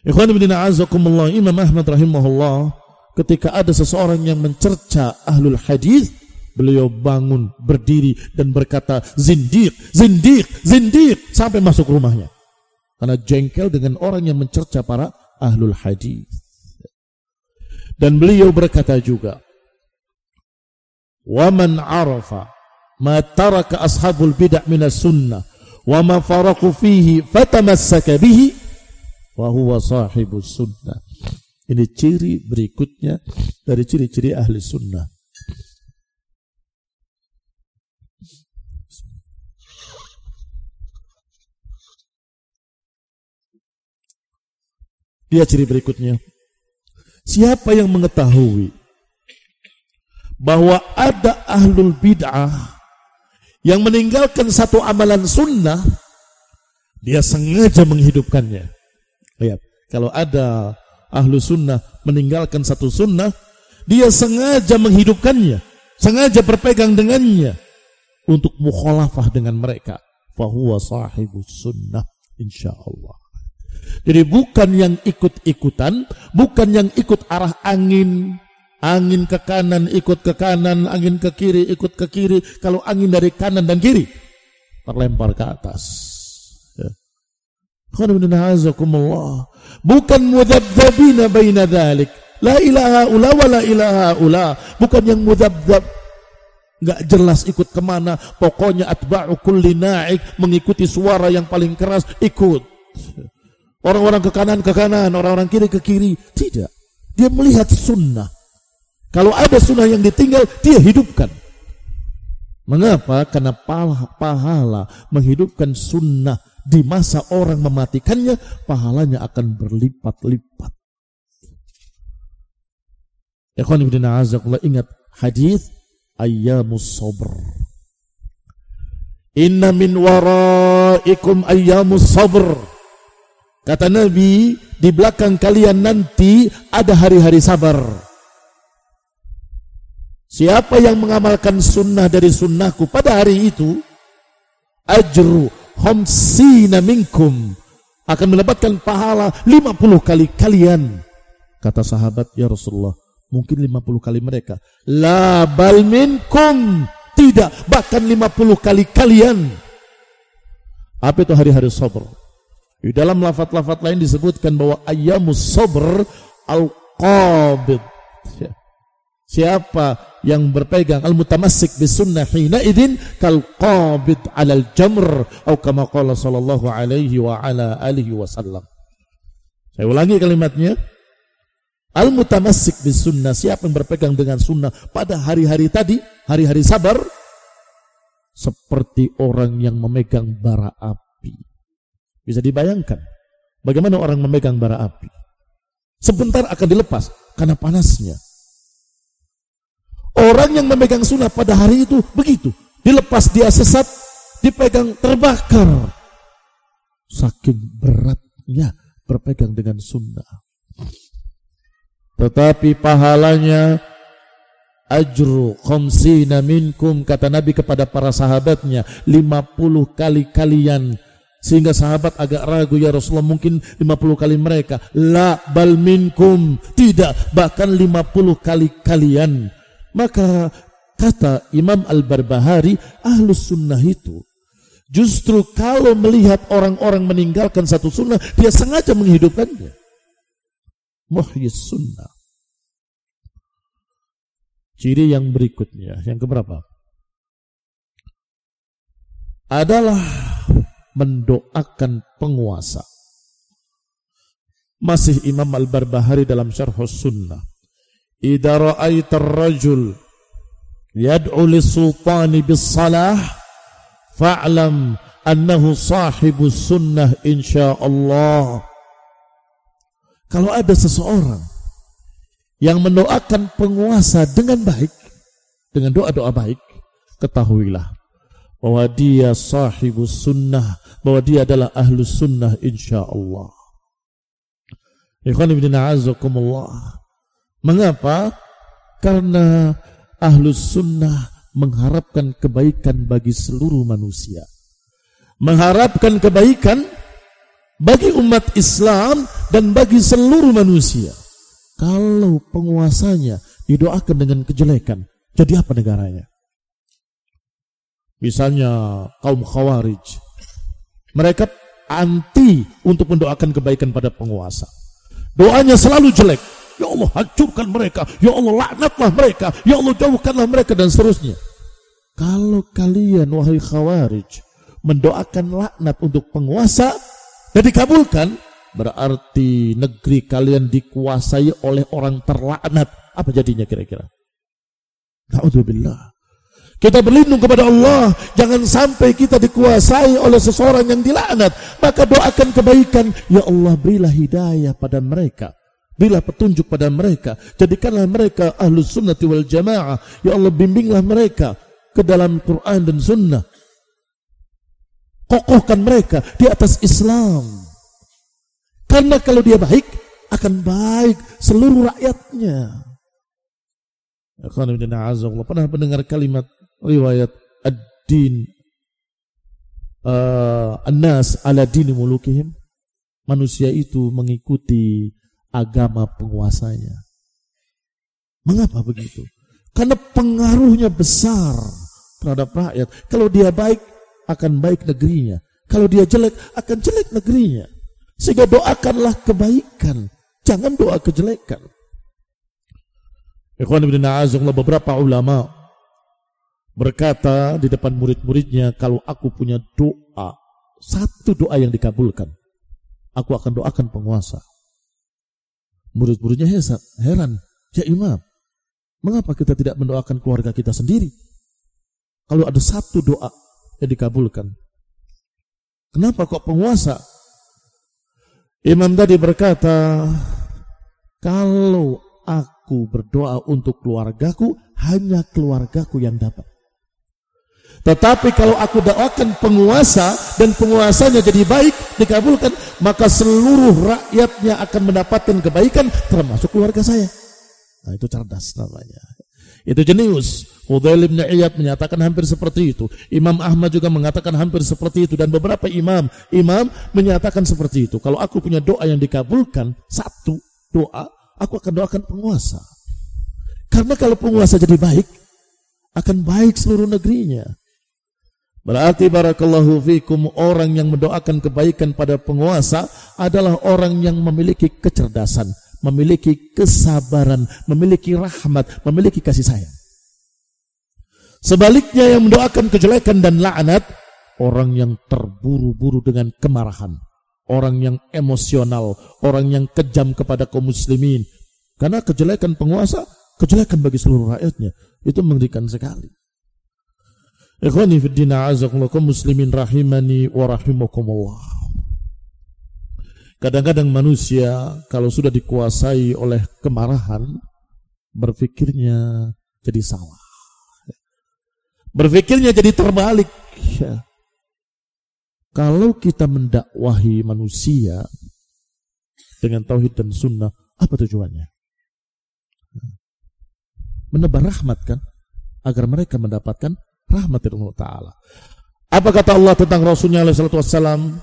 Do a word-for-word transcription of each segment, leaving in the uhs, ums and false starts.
Ikhwan fillah a'azakumullah, Imam Ahmad rahimahullah ketika ada seseorang yang mencerca ahlul hadis, beliau bangun, berdiri dan berkata zindiq, zindiq, zindiq sampai masuk rumahnya. Karena jengkel dengan orang yang mencerca para ahlul hadis. Dan beliau berkata juga, wa man arafa ma taraka ashabul bid'ah minas sunnah wa ma faraqu fihi fatamassaka bihi wa huwa sahibus sunnah. Ini ciri berikutnya dari ciri-ciri ahli sunnah. Dia ciri berikutnya. Siapa yang mengetahui bahwa ada ahlul bid'ah yang meninggalkan satu amalan sunnah, dia sengaja menghidupkannya. Lihat, kalau ada ahlu sunnah meninggalkan satu sunnah, dia sengaja menghidupkannya, sengaja berpegang dengannya untuk mukhalafah dengan mereka. Fahuwa sahibus sunnah, insyaallah. Jadi bukan yang ikut-ikutan, bukan yang ikut arah angin, angin ke kanan ikut ke kanan, angin ke kiri ikut ke kiri. Kalau angin dari kanan dan kiri, terlempar ke atas. Bukan mudhabdhabina baina dzalik, la ilaha ula wa la ilaha ula. Bukan yang mudhabdhab, enggak jelas ikut kemana, pokoknya atba'u kulli na'ik, mengikuti suara yang paling keras ikut. Orang-orang ke kanan ke kanan, orang-orang kiri ke kiri. Tidak, dia melihat sunnah. Kalau ada sunnah yang ditinggal, dia hidupkan. Mengapa? Karena pahala menghidupkan sunnah di masa orang mematikannya, pahalanya akan berlipat-lipat. Ikhwan fillah a'azakumullah, ingat hadis ayyamus sabr. Inna min waraikum ayyamus sabr. Kata Nabi, di belakang kalian nanti ada hari-hari sabar. Siapa yang mengamalkan sunnah dari sunnahku pada hari itu, ajru khamsina minkum, akan mendapatkan pahala lima puluh kali kalian. Kata sahabat, ya Rasulullah, mungkin lima puluh kali mereka. La bal minkum, tidak, bahkan lima puluh kali kalian. Apa itu hari-hari sabr? Di dalam lafaz-lafaz lain disebutkan bahwa ayyamus sabr al-qabid. Siapa yang berpegang al-mutamassik bisunnah hina idin kal qabid 'alal jamr atau kama qala sallallahu alaihi wa ala alihi wasallam. Saya ulangi kalimatnya. Al-mutamassik bisunnah, siapa yang berpegang dengan sunnah pada hari-hari tadi, hari-hari sabar, seperti orang yang memegang bara api. Bisa dibayangkan bagaimana orang memegang bara api. Sebentar akan dilepas karena panasnya. Orang yang memegang sunnah pada hari itu begitu. Dilepas dia sesat, dipegang terbakar. Saking beratnya berpegang dengan sunnah. Tetapi pahalanya ajru khamsina minkum, kata Nabi kepada para sahabatnya, lima puluh kali kalian. Sehingga sahabat agak ragu, ya Rasulullah, mungkin lima puluh kali mereka. La bal minkum, tidak, bahkan lima puluh kali kalian. Maka kata Imam Al-Barbahari, ahlus sunnah itu justru kalau melihat orang-orang meninggalkan satu sunnah, dia sengaja menghidupkannya. Muhyis sunnah. Ciri yang berikutnya, yang keberapa? Adalah mendoakan penguasa. Masih Imam Al-Barbahari dalam Syarhus Sunnah. Idza ra'aita ar-rajul yad'u lis-sultani bis-salah fa'lam annahu sahibus sunnah insyaallah. Kalau ada seseorang yang mendoakan penguasa dengan baik, dengan doa-doa baik, ketahuilah bahwa dia sahibus sunnah, bahwa dia adalah ahlus sunnah insyaallah. Ikhwan fillah a'azakumullah. Mengapa? Karena ahlus sunnah mengharapkan kebaikan bagi seluruh manusia. Mengharapkan kebaikan bagi umat Islam dan bagi seluruh manusia. Kalau penguasanya didoakan dengan kejelekan, jadi apa negaranya? Misalnya kaum Khawarij, mereka anti untuk mendoakan kebaikan pada penguasa. Doanya selalu jelek. Ya Allah, hancurkan mereka. Ya Allah, laknatlah mereka. Ya Allah, jauhkanlah mereka, dan seterusnya. Kalau kalian, wahai Khawarij, mendoakan laknat untuk penguasa dan dikabulkan, berarti negeri kalian dikuasai oleh orang terlaknat. Apa jadinya kira-kira? Na'udzubillah. Kita berlindung kepada Allah, jangan sampai kita dikuasai oleh seseorang yang dilaknat. Maka doakan kebaikan. Ya Allah, berilah hidayah pada mereka, berilah petunjuk pada mereka, jadikanlah mereka ahlus sunnati wal jamaah. Ya Allah, bimbinglah mereka ke dalam Quran dan sunnah, kokohkan mereka di atas Islam. Karena kalau dia baik, akan baik seluruh rakyatnya. Pernah mendengar kalimat riwayat ad-din uh, an-nas ala dini mulukihim? Manusia itu mengikuti agama penguasanya. Mengapa begitu? Karena pengaruhnya besar terhadap rakyat. Kalau dia baik, akan baik negerinya. Kalau dia jelek, akan jelek negerinya. Sehingga doakanlah kebaikan, jangan doa kejelekan. Ikhwan ibn a'azakullah, beberapa ulama berkata di depan murid-muridnya, kalau aku punya doa, satu doa yang dikabulkan, aku akan doakan penguasa. Murid-muridnya heran, ya imam, mengapa kita tidak mendoakan keluarga kita sendiri? Kalau ada satu doa yang dikabulkan, kenapa kok penguasa? Imam tadi berkata, kalau aku berdoa untuk keluargaku, hanya keluargaku yang dapat. Tetapi kalau aku doakan penguasa dan penguasanya jadi baik, dikabulkan, maka seluruh rakyatnya akan mendapatkan kebaikan, termasuk keluarga saya. Nah, itu cerdas namanya. Itu jenius. Fudail bin Iyad menyatakan hampir seperti itu. Imam Ahmad juga mengatakan hampir seperti itu. Dan beberapa imam imam menyatakan seperti itu. Kalau aku punya doa yang dikabulkan, satu doa, aku akan doakan penguasa. Karena kalau penguasa jadi baik, akan baik seluruh negerinya. Berarti barakallahu fikum, orang yang mendoakan kebaikan pada penguasa adalah orang yang memiliki kecerdasan, memiliki kesabaran, memiliki rahmat, memiliki kasih sayang. Sebaliknya yang mendoakan kejelekan dan laknat, orang yang terburu-buru dengan kemarahan, orang yang emosional, orang yang kejam kepada kaum muslimin. Karena kejelekan penguasa, kejelekan bagi seluruh rakyatnya. Itu mengerikan sekali. Ikhwani fid din, a'azakumullah, kaum muslimin rahimani wa rahimakumullah. Kadang-kadang manusia kalau sudah dikuasai oleh kemarahan, berpikirnya jadi salah. Berpikirnya jadi terbalik. Ya. Kalau kita mendakwahi manusia dengan tauhid dan sunnah, apa tujuannya? Menebar rahmat kan? Agar mereka mendapatkan rahmat dari Allah Ta'ala. Apa kata Allah tentang Rasulnya alaihi salatu wassalam?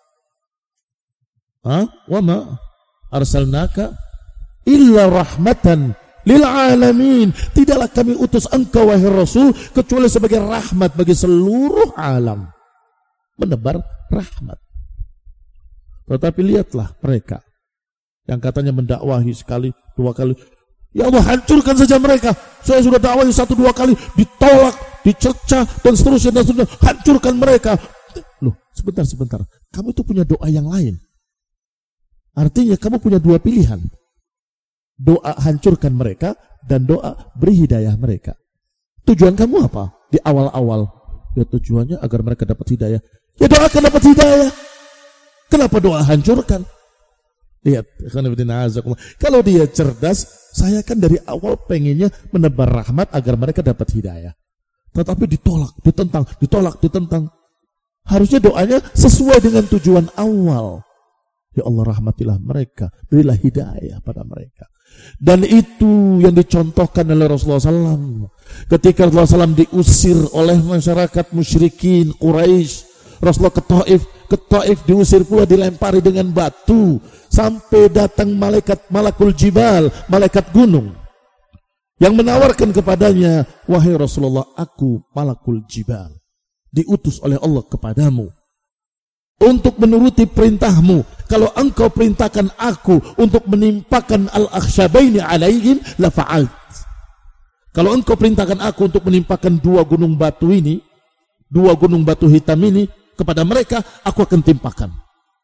Ha? Wa ma arsalnaka illa rahmatan lil alamin. Tidaklah kami utus engkau wahai Rasul kecuali sebagai rahmat bagi seluruh alam. Menebar rahmat. Tetapi lihatlah mereka yang katanya mendakwahi sekali, dua kali. Ya Allah, hancurkan saja mereka. Saya sudah dakwahi satu dua kali, ditolak, dicerca dan seterusnya dan seterusnya. Hancurkan mereka. Loh, sebentar sebentar. Kamu itu punya doa yang lain. Artinya kamu punya dua pilihan. Doa hancurkan mereka dan doa beri hidayah mereka. Tujuan kamu apa? Di awal-awal, ya tujuannya agar mereka dapat hidayah. Ya doakan dapat hidayah. Kenapa doa hancurkan? Lihat, kalau dia cerdas, saya kan dari awal pengennya menebar rahmat agar mereka dapat hidayah. Tetapi ditolak, ditentang, ditolak, ditentang. Harusnya doanya sesuai dengan tujuan awal. Ya Allah, rahmatilah mereka, berilah hidayah pada mereka. Dan itu yang dicontohkan oleh Rasulullah shallallahu alaihi wasallam. Ketika Rasulullah shallallahu alaihi wasallam diusir oleh masyarakat musyrikin Quraisy, Rasulullah ke Taif ke Taif diusir pula, dilempari dengan batu, sampai datang malaikat malakul jibal, malaikat gunung, yang menawarkan kepadanya, wahai Rasulullah, aku malakul jibal, diutus oleh Allah kepadamu untuk menuruti perintahmu. Kalau engkau perintahkan aku untuk menimpakan al-akhsyabaini alaihim, la fa'alt. Kalau engkau perintahkan aku untuk menimpakan dua gunung batu ini, dua gunung batu hitam ini kepada mereka, aku akan timpakan.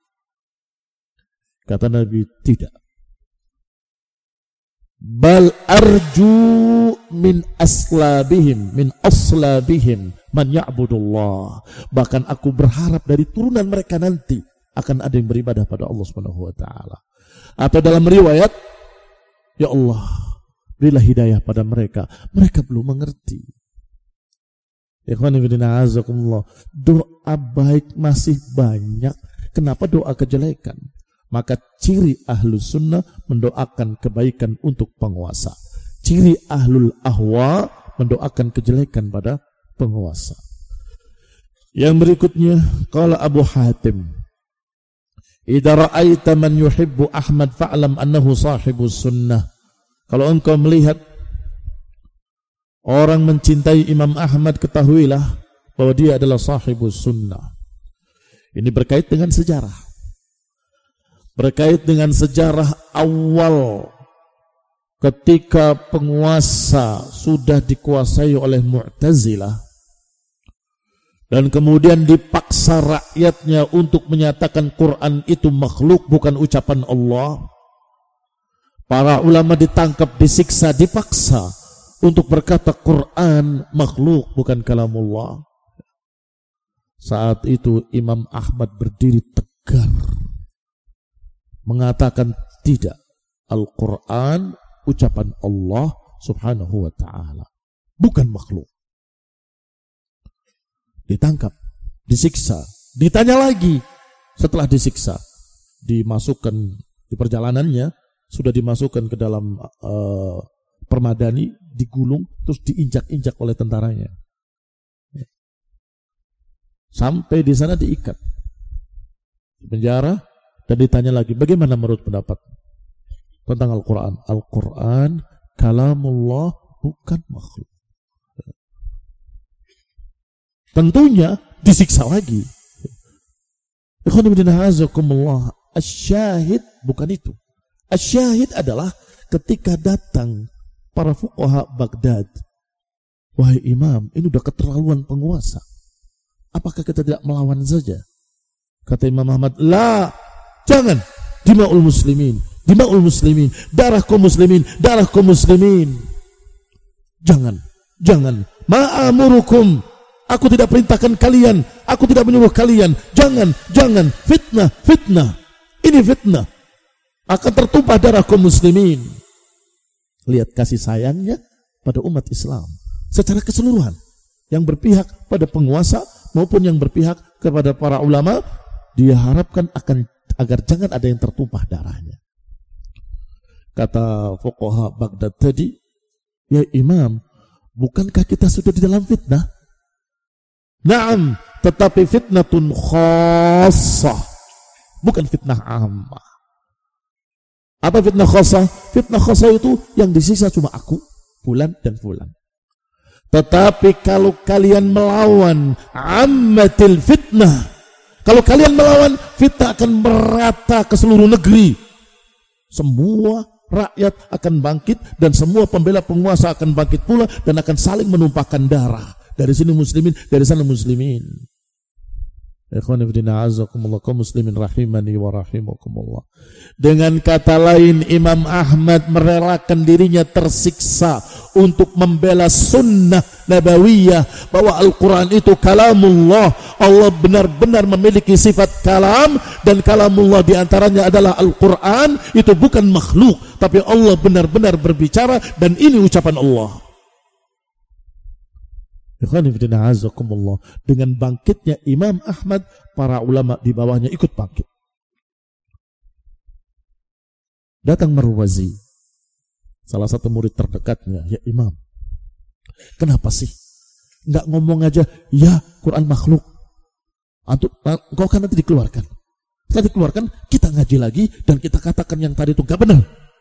Kata Nabi, tidak. Bal arju min aslabihim, min aslabihim man ya'budullah. Bahkan aku berharap dari turunan mereka nanti akan ada yang beribadah pada Allah Subhanahu wa taala. Atau dalam riwayat, ya Allah, berilah hidayah pada mereka, mereka belum mengerti. Ikhwani fillah, azakumullah. Doa baik masih banyak, kenapa doa kejelekan? Maka ciri ahlus sunnah mendoakan kebaikan untuk penguasa. Ciri ahlul ahwa mendoakan kejelekan pada penguasa. Yang berikutnya, qala Abu Hatim, idza ra'aita man yuhibbu Ahmad fa'lam annahu sahibus sunnah. Kalau engkau melihat orang mencintai Imam Ahmad, ketahuilah bahwa dia adalah sahibus sunnah. Ini berkait dengan sejarah. Berkait dengan sejarah awal ketika penguasa sudah dikuasai oleh Mu'tazilah dan kemudian dipaksa rakyatnya untuk menyatakan Quran itu makhluk, bukan ucapan Allah. Para ulama ditangkap, disiksa, dipaksa untuk berkata Quran makhluk, bukan kalamullah. Saat itu Imam Ahmad berdiri tegar mengatakan tidak, Al-Quran ucapan Allah Subhanahu wa ta'ala, bukan makhluk. Ditangkap, disiksa, ditanya lagi. Setelah disiksa, dimasukkan di perjalanannya, sudah dimasukkan ke dalam uh, permadani, digulung, terus diinjak-injak oleh tentaranya. Sampai di sana diikat di penjara. Dan ditanya lagi, bagaimana menurut pendapat tentang Al-Quran? Al-Quran kalamullah, bukan makhluk. Tentunya disiksa lagi. Asyahid bukan itu. Asyahid adalah ketika datang para fuqaha Baghdad. Wahai imam, ini udah keterlaluan penguasa. Apakah kita tidak melawan saja? Kata Imam Ahmad, la, jangan. Dima'ul muslimin, dima'ul muslimin, darah kaum muslimin, darah kaum muslimin. Jangan, jangan. Ma'amurukum, aku tidak perintahkan kalian, aku tidak menyuruh kalian. Jangan, jangan. Fitnah, fitnah. Ini fitnah. Akan tertumpah darah kaum muslimin. Lihat kasih sayangnya pada umat Islam secara keseluruhan, yang berpihak pada penguasa maupun yang berpihak kepada para ulama. Dia harapkan akan agar jangan ada yang tertumpah darahnya. Kata fuqaha Baghdad tadi, ya imam, bukankah kita sudah di dalam fitnah? Naam, tetapi fitnatun khassah, bukan fitnah ammah. Apa fitnah khassah? Fitnah khassah itu yang disisa cuma aku, fulan dan fulan. Tetapi kalau kalian melawan ammatil fitnah, kalau kalian melawan, fitnah akan merata ke seluruh negeri. Semua rakyat akan bangkit dan semua pembela penguasa akan bangkit pula dan akan saling menumpahkan darah. Dari sini muslimin, dari sana muslimin. Ikhwani fillah, azakumullah, kaum muslimin rahimani wa rahimakumullah. Dengan kata lain, Imam Ahmad merelakan dirinya tersiksa untuk membela sunnah nabawiyah, bahwa Al-Quran itu kalamullah. Allah benar-benar memiliki sifat kalam, dan kalamullah diantaranya adalah Al-Quran. Itu bukan makhluk, tapi Allah benar-benar berbicara, dan ini ucapan Allah. Dengan bangkitnya Imam Ahmad, para ulama di bawahnya ikut bangkit. Datang Marwazi, salah satu murid terdekatnya, ya imam, kenapa sih nggak ngomong aja ya Quran makhluk? Antum, engkau kan nanti dikeluarkan. Setelah dikeluarkan, kita ngaji lagi dan kita katakan yang tadi itu gak benar.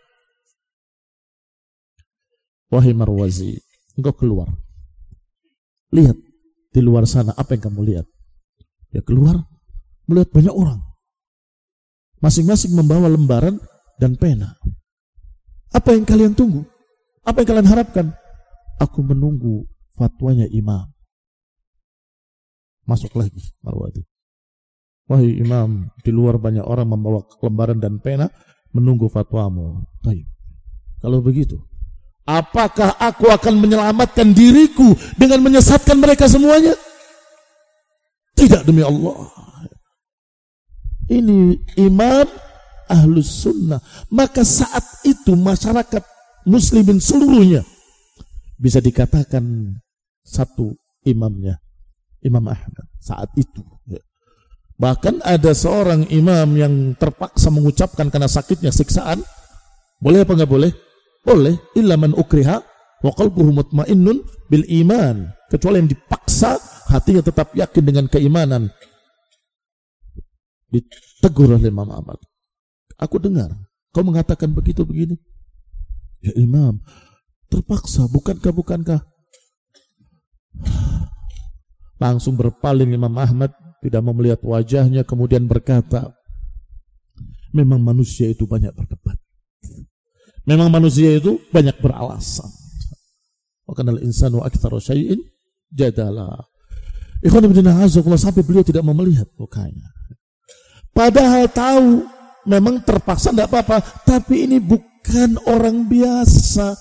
Wahai Marwazi, engkau keluar. Lihat di luar sana apa yang kamu lihat. Ya keluar, melihat banyak orang. Masing-masing membawa lembaran dan pena. Apa yang kalian tunggu? Apa yang kalian harapkan? Aku menunggu fatwanya imam. Masuk lagi Marwazi. Wahai imam, di luar banyak orang membawa lembaran dan pena menunggu fatwamu. Baik. Kalau begitu, apakah aku akan menyelamatkan diriku dengan menyesatkan mereka semuanya? Tidak, demi Allah. Ini imam Ahlus Sunnah. Maka saat itu masyarakat muslimin seluruhnya bisa dikatakan satu imamnya, Imam Ahmad saat itu. Bahkan ada seorang imam yang terpaksa mengucapkan karena sakitnya siksaan. Boleh apa enggak boleh? Boleh. Illa man ukriha wa qalbuhu mutmainnun bil iman. Kecuali yang dipaksa, hatinya tetap yakin dengan keimanan. Ditegur oleh Imam Ahmad. Aku dengar kau mengatakan begitu begini. Ya imam, terpaksa, bukankah bukankah? Langsung berpaling Imam Ahmad, tidak mau melihat wajahnya, kemudian berkata, memang manusia itu banyak berdebat. Memang manusia itu banyak beralasan. Wa kanal insanu aktsaru syai'in jadala. Ikhwan fillah azakumullah, sampai beliau tidak mau melihat mukanya. Padahal tahu memang terpaksa tidak apa-apa, tapi ini bukan orang biasa.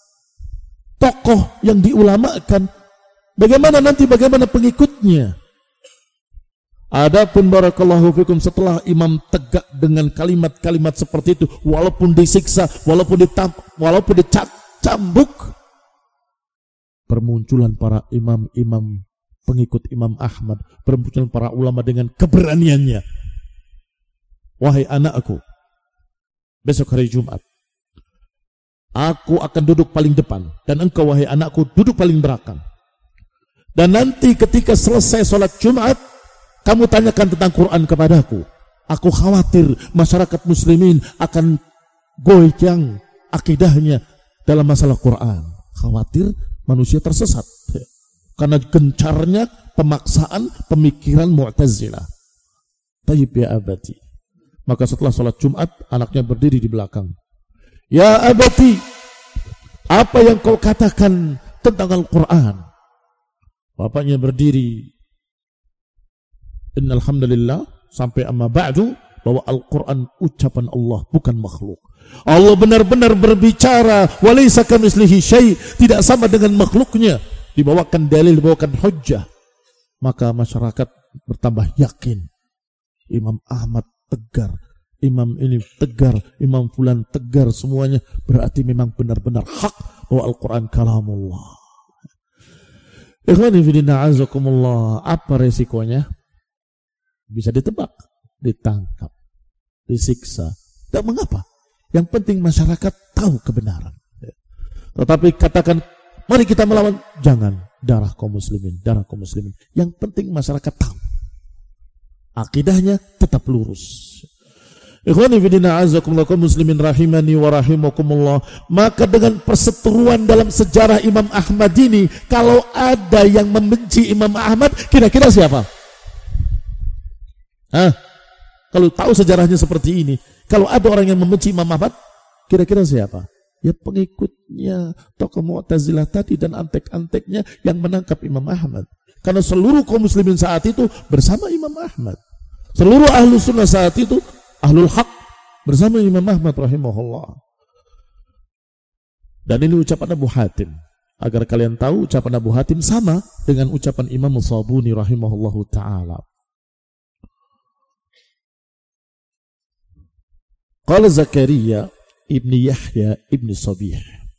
Tokoh yang diulamakan. Bagaimana nanti bagaimana pengikutnya? Adapun barakallahu fikum, setelah imam tegak dengan kalimat-kalimat seperti itu, walaupun disiksa, walaupun ditam, walaupun dicambuk, bermunculan para imam-imam pengikut Imam Ahmad, bermunculan para ulama dengan keberaniannya. Wahai anakku, besok hari Jumat, aku akan duduk paling depan, dan engkau wahai anakku duduk paling belakang. Dan nanti ketika selesai sholat Jumat, kamu tanyakan tentang Quran kepadaku. Aku khawatir masyarakat muslimin akan goyang akidahnya dalam masalah Quran. Khawatir manusia tersesat karena gencarnya pemaksaan pemikiran Mu'tazilah. Tayyib ya abati. Maka setelah sholat Jumat, anaknya berdiri di belakang. Ya abati, apa yang kau katakan tentang Al-Quran? Bapaknya berdiri. Innal hamdalillah sampai amma ba'du, bahwa Al-Quran ucapan Allah, bukan makhluk. Allah benar-benar berbicara, walaysa kamitslihi syai', tidak sama dengan makhluknya. Dibawakan dalil, dibawakan hujjah. Maka masyarakat bertambah yakin. Imam Ahmad tegar, imam ini tegar, imam fulan tegar, semuanya berarti memang benar-benar hak bahwa Al-Quran kalamullah. Ikhwani fillah azakumullah, apa resikonya? Bisa ditebak, ditangkap, disiksa. Tidak mengapa. Yang penting masyarakat tahu kebenaran. Tetapi katakan, mari kita melawan. Jangan. Darah kaum muslimin, darah kaum muslimin. Yang penting masyarakat tahu. Akidahnya tetap lurus. Ikhwani fillah azakumullah, kaum muslimin rahimani wa rahimakumullah. Maka dengan perseteruan dalam sejarah Imam Ahmad ini, kalau ada yang membenci Imam Ahmad, kira-kira siapa? Hah? Kalau tahu sejarahnya seperti ini, kalau ada orang yang membenci Imam Ahmad, kira-kira siapa? Ya pengikutnya tokoh Mu'tazilah tadi dan antek-anteknya yang menangkap Imam Ahmad. Karena seluruh kaum muslimin saat itu bersama Imam Ahmad. Seluruh ahlu sunnah saat itu, ahlul haq, bersama Imam Ahmad rahimahullah. Dan ini ucapan Abu Hatim. Agar kalian tahu, ucapan Abu Hatim sama dengan ucapan Imam Sabuni rahimahullahu ta'ala. Qala Zakaria ibni Yahya ibni Sabih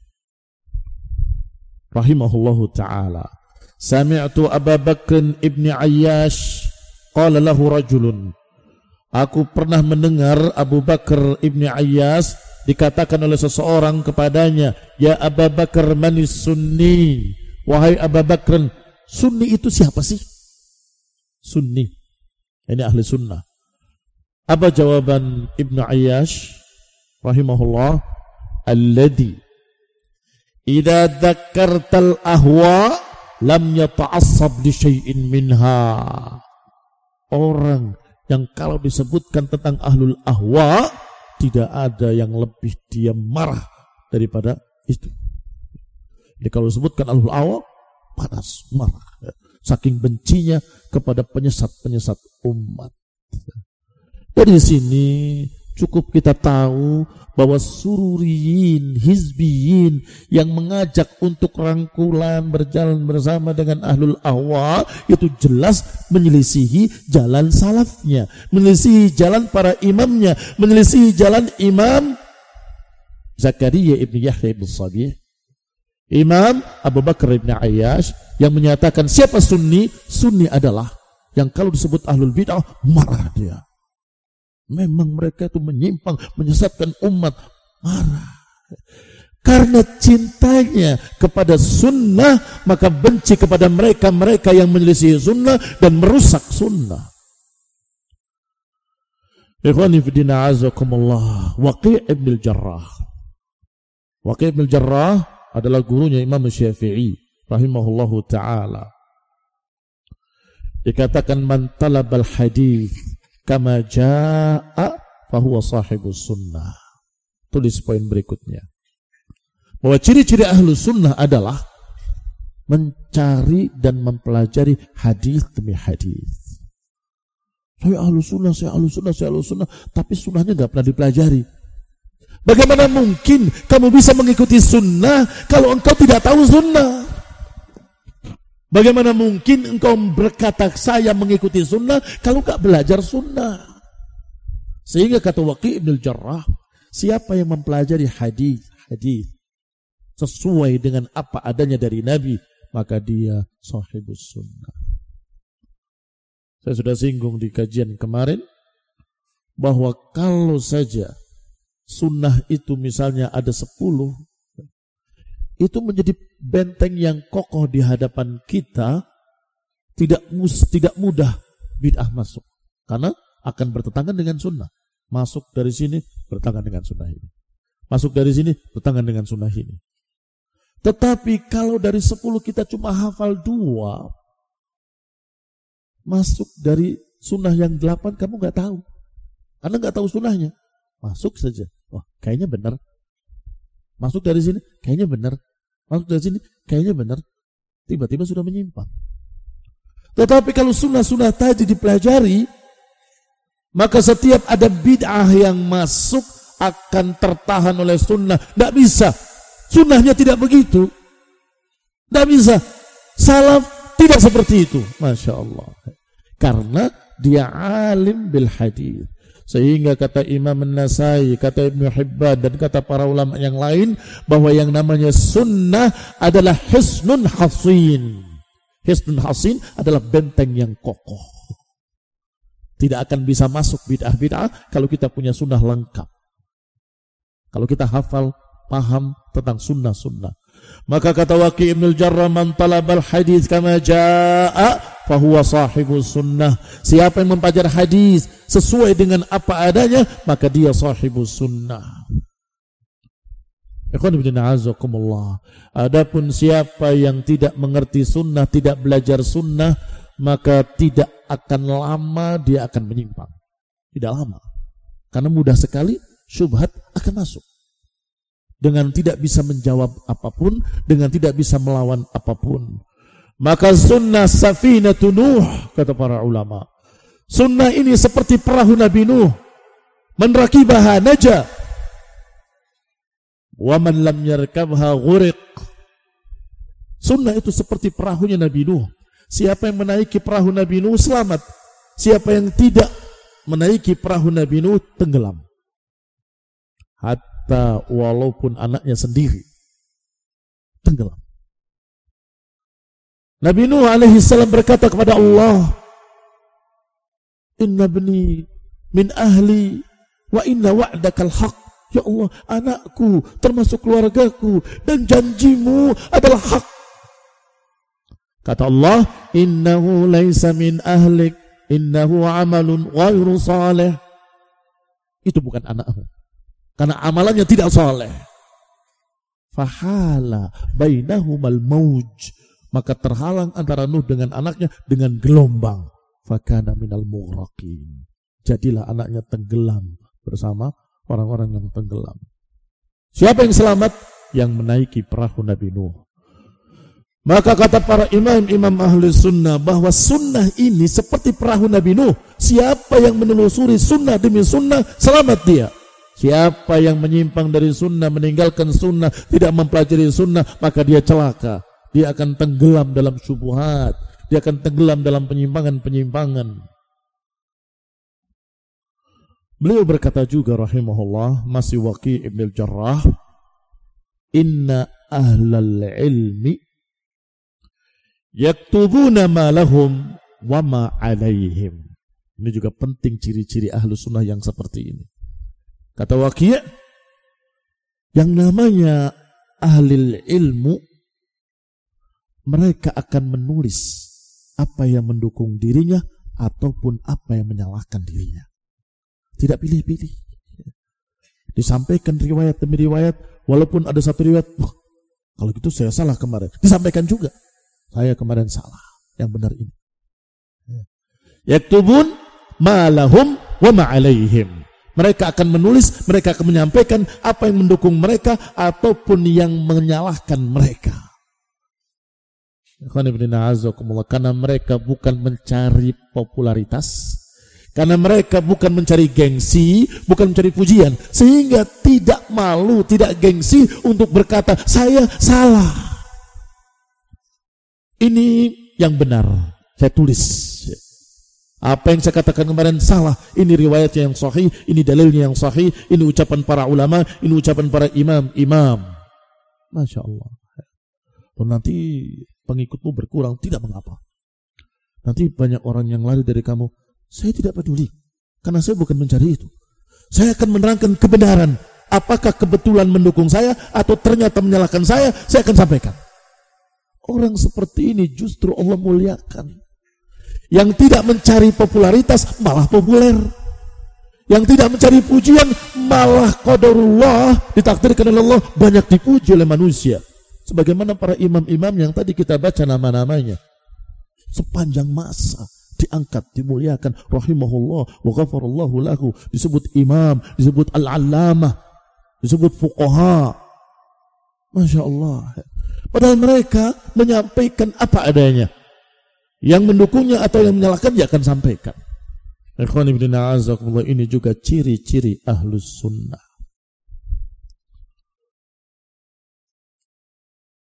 rahimahullahu ta'ala, sami'tu Abu Bakr ibni Ayyash qala lahu rajulun, aku pernah mendengar Abu Bakar ibni Ayyash dikatakan oleh seseorang kepadanya, ya Abu Bakar manis sunni, wahai Abu Bakr, sunni itu siapa sih? Sunni, Ini ahli sunnah. Apa jawaban Ibnu Ayyash rahimahullah? Alladhi idza dzakkartal ahwa lam yata'assab li syai'in minha. Orang yang kalau disebutkan tentang ahlul ahwa tidak ada yang lebih dia marah daripada itu. Jadi kalau disebutkan ahlul ahwa panas, marah, saking bencinya kepada penyesat-penyesat umat. Dari sini cukup kita tahu bahwa sururiyin, hizbiyin yang mengajak untuk rangkulan berjalan bersama dengan ahlul ahwa itu jelas menyelisihi jalan salafnya, menyelisihi jalan para imamnya, menyelisihi jalan Imam Zakaria ibn Yahya ibn Sabih, Imam Abu Bakar ibn Ayyash yang menyatakan siapa sunni? Sunni adalah yang kalau disebut ahlul bid'ah marah dia. Memang mereka itu menyimpang, menyesatkan umat, marah. Karena cintanya kepada sunnah maka benci kepada mereka-mereka yang menyelisih sunnah dan merusak sunnah. Ikhwani fi din a'azakumullah, Waqi' ibn al-Jarrah. Waqi' ibn al-Jarrah adalah gurunya Imam Syafi'i rahimahullahu ta'ala. Dikatakan man talabal hadith kama jaa'a fahuwa sahibus sunnah. Tulis poin berikutnya. Bahwa ciri-ciri ahlu sunnah adalah mencari dan mempelajari hadis demi hadis. Saya ahlu sunnah, saya ahlu sunnah, saya ahlu sunnah, tapi sunnahnya nggak pernah dipelajari. Bagaimana mungkin kamu bisa mengikuti sunnah kalau engkau tidak tahu sunnah? Bagaimana mungkin engkau berkata saya mengikuti sunnah kalau gak belajar sunnah? Sehingga kata Waqi' ibn al-Jarrah, siapa yang mempelajari hadis-hadis sesuai dengan apa adanya dari Nabi, maka dia sahibus sunnah. Saya sudah singgung di kajian kemarin bahwa kalau saja sunnah itu misalnya ada sepuluh, itu menjadi benteng yang kokoh di hadapan kita, tidak mus, tidak mudah bid'ah masuk. Karena akan bertentangan dengan sunnah. Masuk dari sini, bertentangan dengan sunnah ini. Masuk dari sini, bertentangan dengan sunnah ini. Tetapi kalau dari sepuluh kita cuma hafal dua, masuk dari sunnah yang delapan kamu gak tahu. Karena gak tahu sunnahnya. Masuk saja. Wah, kayaknya benar. Masuk dari sini, kayaknya benar. Masuk dari sini, kayaknya benar. Tiba-tiba sudah menyimpang. Tetapi kalau sunnah-sunnah tadi dipelajari, maka setiap ada bid'ah yang masuk akan tertahan oleh sunnah. Tidak bisa. Sunnahnya tidak begitu. Tidak bisa. Salaf tidak seperti itu. Masya Allah. Karena dia alim bil hadis. Sehingga kata Imam An-Nasai, kata Ibnu Hibban dan kata para ulama yang lain bahwa yang namanya sunnah adalah hisnun hasin. Hisnun hasin adalah benteng yang kokoh. Tidak akan bisa masuk bid'ah-bid'ah kalau kita punya sunnah lengkap. Kalau kita hafal, paham tentang sunnah-sunnah. Maka kata Waqi' ibn al-Jarrah, man talabal hadis kama jaa'a fahuwa sahibus sunnah. Siapa yang mempelajari hadis sesuai dengan apa adanya, maka dia sahibus sunnah. Ikhwan fillah a'azakumullah. Adapun siapa yang tidak mengerti sunnah, tidak belajar sunnah, maka tidak akan lama dia akan menyimpang. Tidak lama. Karena mudah sekali syubhat akan masuk. Dengan tidak bisa menjawab apapun, dengan tidak bisa melawan apapun. Maka sunnah safinatun Nuh, kata para ulama. Sunnah ini seperti perahu Nabi Nuh. Man rakibaha naja, wa man lam yarkabha ghuriq. Sunnah itu seperti perahunya Nabi Nuh. Siapa yang menaiki perahu Nabi Nuh selamat. Siapa yang tidak menaiki perahu Nabi Nuh tenggelam. Hatta walaupun anaknya sendiri tenggelam. Nabi Nuh alaihi salam berkata kepada Allah, inna bni min ahli wa inna wa'dakal haq. Ya Allah, anakku termasuk keluargaku dan janjimu adalah hak. Kata Allah, innahu laisa min ahlik innahu amalun ghairu salih. Itu bukan anakmu. Karena amalannya tidak saleh. Fahala bainahumal mauj. Maka terhalang antara Nuh dengan anaknya dengan gelombang. Fakana minal mughraqin. Jadilah anaknya tenggelam bersama orang-orang yang tenggelam. Siapa yang selamat? Yang menaiki perahu Nabi Nuh. Maka kata para imam-imam ahli sunnah bahwa sunnah ini seperti perahu Nabi Nuh. Siapa yang menelusuri sunnah demi sunnah, selamat dia. Siapa yang menyimpang dari sunnah, meninggalkan sunnah, tidak mempelajari sunnah, maka dia celaka. Dia akan tenggelam dalam syubhat. Dia akan tenggelam dalam penyimpangan-penyimpangan. Beliau berkata juga rahimahullah, masih Waqi' ibn al-Jarrah, inna ahlal ilmi yaktubuna ma lahum wa ma alaihim. Ini juga penting ciri-ciri ahlu sunnah yang seperti ini. Kata Waqi', yang namanya ahlil ilmu, mereka akan menulis apa yang mendukung dirinya ataupun apa yang menyalahkan dirinya. Tidak pilih-pilih. Disampaikan riwayat demi riwayat, walaupun ada satu riwayat, oh, kalau gitu saya salah kemarin. Disampaikan juga, saya kemarin salah, yang benar ini. Yaktubun ma lahum wa ma alaihim. Mereka akan menulis, mereka akan menyampaikan apa yang mendukung mereka ataupun yang menyalahkan mereka. Karena mereka bukan mencari popularitas, karena mereka bukan mencari gengsi, bukan mencari pujian, sehingga tidak malu, tidak gengsi untuk berkata, saya salah. Ini yang benar, saya tulis. Apa yang saya katakan kemarin salah, ini riwayatnya yang sahih, ini dalilnya yang sahih, ini ucapan para ulama, ini ucapan para imam-imam. Masya Allah. Lalu nanti pengikutmu berkurang, tidak mengapa. Nanti banyak orang yang lari dari kamu. Saya tidak peduli, karena saya bukan mencari itu. Saya akan menerangkan kebenaran. Apakah kebetulan mendukung saya atau ternyata menyalahkan saya, saya akan sampaikan. Orang seperti ini justru Allah muliakan. Yang tidak mencari popularitas malah populer. Yang tidak mencari pujian malah qadarullah, ditakdirkan oleh Allah banyak dipuji oleh manusia. Sebagaimana para imam-imam yang tadi kita baca nama-namanya. Sepanjang masa diangkat, dimuliakan, rahimahullah wa ghafarallahu lahu, disebut imam, disebut al-allamah, disebut fuqaha. Masya Allah. Padahal mereka menyampaikan apa adanya. Yang mendukungnya atau yang menyalahkan dia akan sampaikan. Ikhwan ibn a'azakumullah, ini juga ciri-ciri ahlus sunnah.